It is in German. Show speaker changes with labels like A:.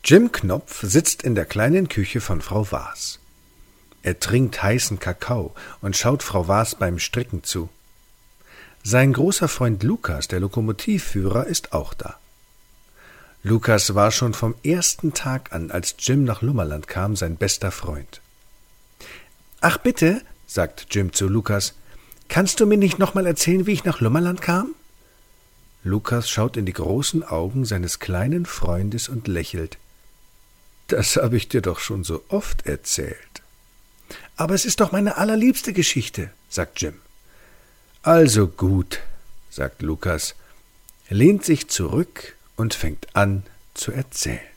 A: Jim Knopf sitzt in der kleinen Küche von Frau Waas. Er trinkt heißen Kakao und schaut Frau Waas beim Stricken zu. Sein großer Freund Lukas, der Lokomotivführer, ist auch da. Lukas war schon vom ersten Tag an, als Jim nach Lummerland kam, sein bester Freund. »Ach bitte«, sagt Jim zu Lukas, »kannst du mir nicht noch mal erzählen, wie ich nach Lummerland kam?« Lukas schaut in die großen Augen seines kleinen Freundes und lächelt. »Das habe ich dir doch schon so oft erzählt.« »Aber es ist doch meine allerliebste Geschichte«, sagt Jim. »Also gut«, sagt Lukas, lehnt sich zurück und fängt an zu erzählen.